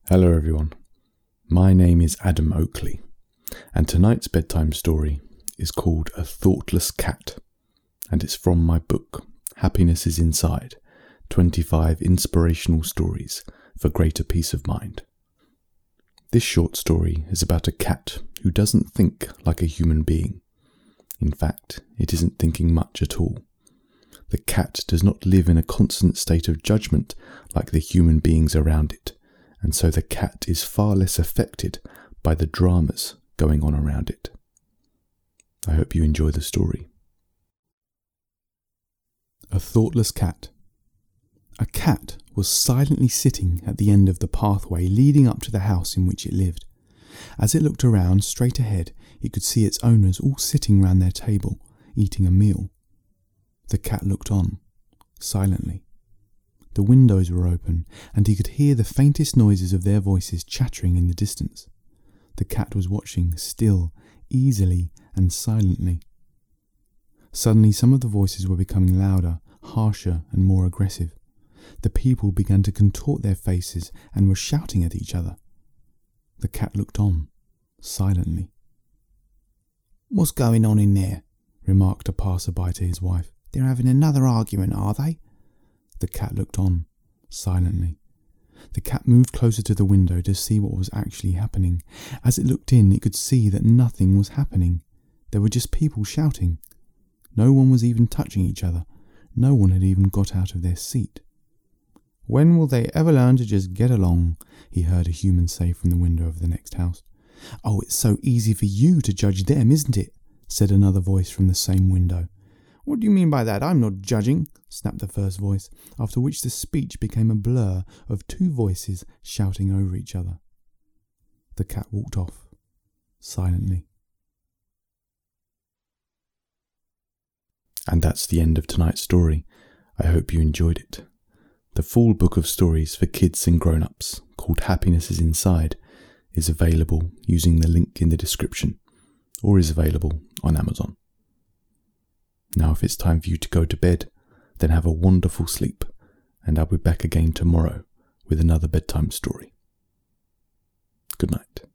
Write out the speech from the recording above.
Hello everyone, my name is Adam Oakley, and tonight's bedtime story is called A Thoughtless Cat, and it's from my book, Happiness is Inside, 25 Inspirational Stories for Greater Peace of Mind. This short story is about a cat who doesn't think like a human being. In fact, it isn't thinking much at all. The cat does not live in a constant state of judgment like the human beings around it, and so the cat is far less affected by the dramas going on around it. I hope you enjoy the story. A Thoughtless Cat. A cat was silently sitting at the end of the pathway leading up to the house in which it lived. As it looked around straight ahead, it could see its owners all sitting round their table, eating a meal. The cat looked on, silently. The windows were open, and he could hear the faintest noises of their voices chattering in the distance. The cat was watching, still, easily, and silently. Suddenly some of the voices were becoming louder, harsher, and more aggressive. The people began to contort their faces and were shouting at each other. The cat looked on, silently. "What's going on in there?" remarked a passer-by to his wife. "They're having another argument, are they?" The cat looked on, silently. The cat moved closer to the window to see what was actually happening. As it looked in, it could see that nothing was happening. There were just people shouting. No one was even touching each other. No one had even got out of their seat. "When will they ever learn to just get along?" he heard a human say from the window of the next house. "Oh, it's so easy for you to judge them, isn't it?" said another voice from the same window. "What do you mean by that? I'm not judging," snapped the first voice, after which the speech became a blur of two voices shouting over each other. The cat walked off, silently. And that's the end of tonight's story. I hope you enjoyed it. The full book of stories for kids and grown-ups, called Happiness is Inside, is available using the link in the description, or is available on Amazon. Now if it's time for you to go to bed, then have a wonderful sleep, and I'll be back again tomorrow with another bedtime story. Good night.